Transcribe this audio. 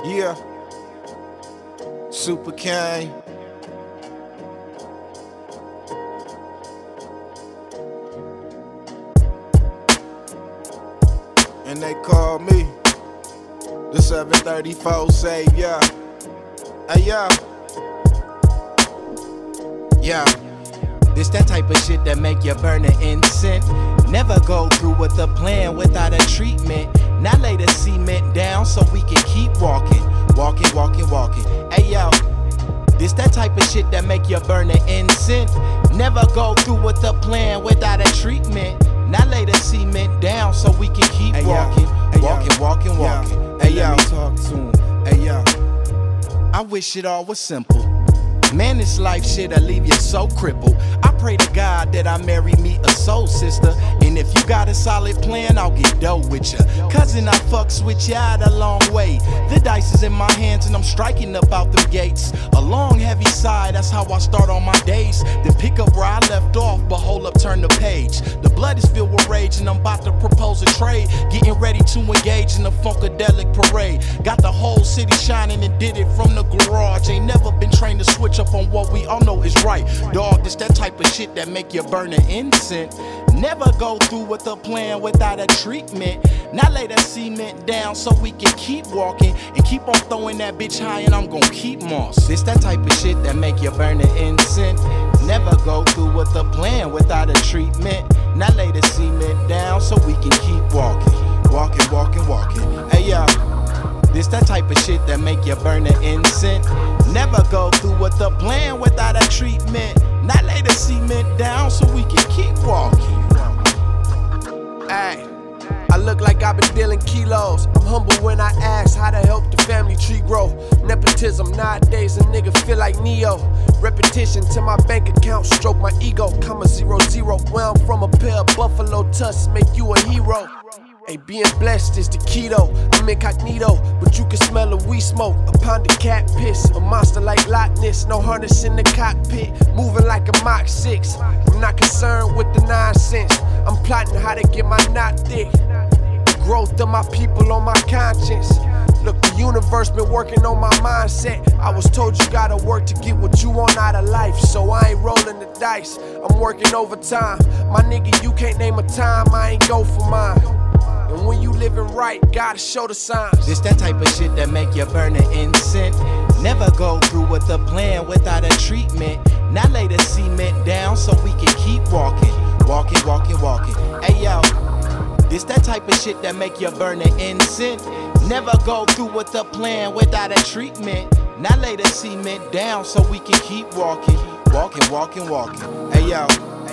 Yeah, Super Kane. And they call me the 734 Savior. Hey, yeah. Yeah, this that type of shit that make you burn an incense. Never go through with a plan without a treatment. Now lay the cement down so we can keep walking. Walking. Hey yo, this that type of shit that make you burn an incense. Never go through with a plan without a treatment. Now lay the cement down so we can keep walking. Walking. Hey yo, talk to him. Hey yo, I wish it all was simple. Man, this life shit'll leave you so crippled. I pray to God that I marry me a soul sister. And if you got a solid plan, I'll get dough with ya. Cousin, I fucks with ya out a long way. The dice is in my hands and I'm striking up out them gates. A long heavy side, that's how I start on my days. Then pick up where I left off, but hold up, turn the page. The blood is filled with rage and I'm about to propose a trade. Getting ready to engage in a funkadelic parade. Got the whole city shining and did it from the garage. Ain't never been trained to switch up on what we all know is right. Dog, this that type of shit that make you burn an incense. Never go through with a plan without a treatment. Now lay that cement down so we can keep walking. And keep on throwing that bitch high and I'm gon' keep moss. This that type of shit that make you burn an incense. Never go through with a plan without a treatment. Now lay the cement down so we can keep walking. Walking. Hey yo, this that type of shit that make you burn an incense. Never go through with a plan without a treatment. Now lay the cement down so we can keep walking. Ay, I look like I've been dealing kilos. I'm humble when I ask how to help the family tree grow. Nepotism nowadays, a nigga feel like Neo. Repetition to my bank account, stroke my ego. Comma 00. Where I'm from, a pair of buffalo tusks make you a hero. Hey, being blessed is the keto. I'm incognito, but you can smell a weed smoke. A pound of cat piss, a monster like Loch Ness. No harness in the cockpit, moving like a Mach 6. I'm not concerned with the nonsense. I'm plotting how to get my knot thick. The growth of my people on my conscience. Look, the universe been working on my mindset. I was told you gotta work to get what you want out of life, so I ain't rolling the dice. I'm working overtime. My nigga, you can't name a time I ain't go for mine. And when you living right, gotta show the signs. This that type of shit that make you burn an incense. Never go through with a plan without a treatment. Now lay the cement down so we can keep walking. Walking. Hey yo, this that type of shit that make you burn an incense. Never go through with a plan without a treatment. Now lay the cement down so we can keep walking. Walking. Hey yo.